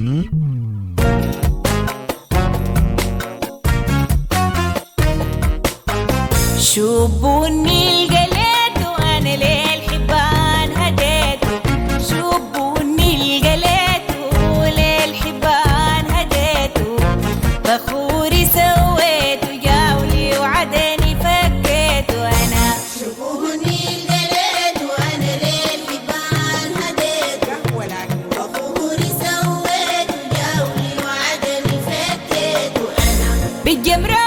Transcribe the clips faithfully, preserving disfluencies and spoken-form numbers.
شوبوني القليت وانا للحبان هديت، شوبوني القليت وللحبان هديت، بخوري سويت وجاولي وعدني فكيت وانا. شوبوني القليت وانا للحبان هديت، بخوري سويت وجاولي وعدني فكيت وانا. بالجمرات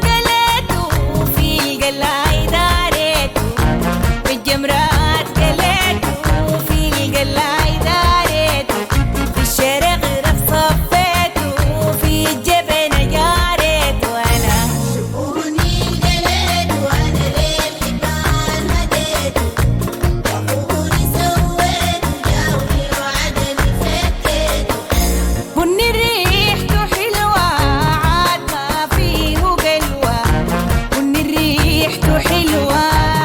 بالجمرات قليت وفي القلاي داريت، في الشرق رف صفيت وفي الجبن جاريت وانا. شوبوني القليت وانا للحبان هديت، بخوري سويت وجاولي وعدني فكيت وانا. بني ريحته حلوة عاد ما فيه قلوة، بني ريحته حلوة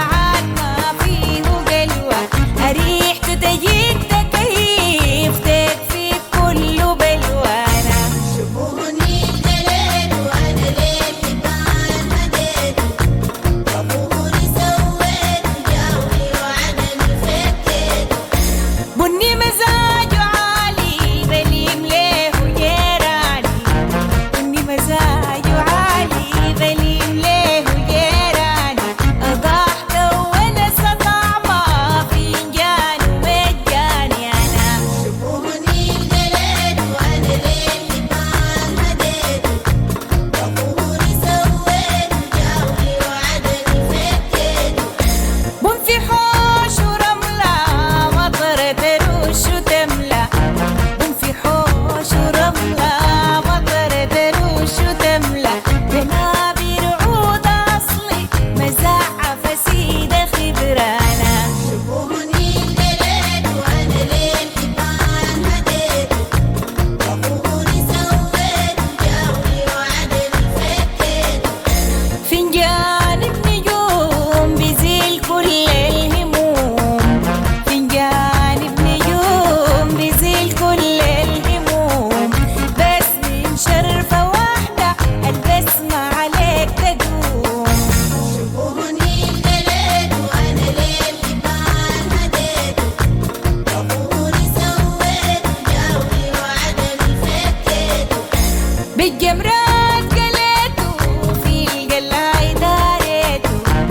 بالجمرات قليت وفي القلاي داريت،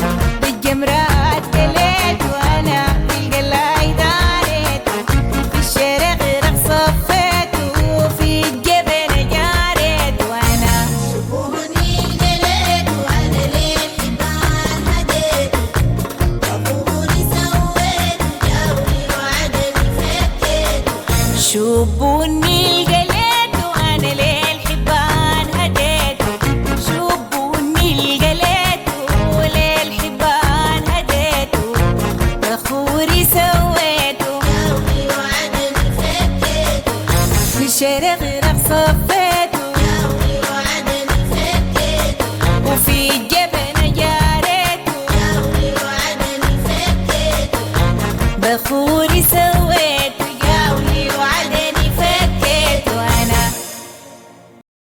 بالجمرات قليت وانا في القلاي داريت، في الشرق رق صفيت وفي الجبن جاريت وانا. شوبوني القليت وانا للحبان هديت، بخوري سويت وجاولي وعدني فكيت وانا. شوبوني القليت وانا للحبان هديت، شوبوني القليت وللحبان هديت، بخوري سويت وجاولي وعدني فكيت وانا. في الشرق رق صفيت